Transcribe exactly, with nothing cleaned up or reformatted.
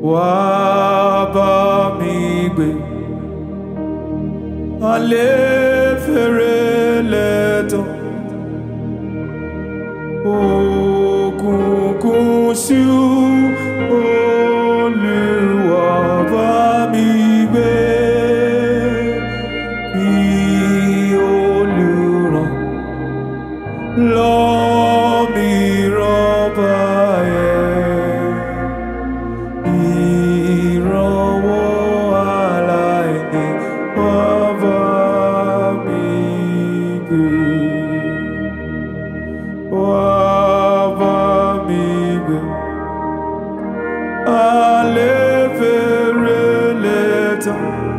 wá bá mi gbé. Alẹ́ fẹ́rẹ̀ lẹ́tàn, òkùnkùn ṣú, Olúwa bá mi gbé. Bí olùràn lọ́ mi rọ́bà yẹn, ìrànwọ́ aláìní wá bá mi gbé. Wá bá mi gbé. Alẹ́ fẹ́rẹ̀ lẹ́tàn.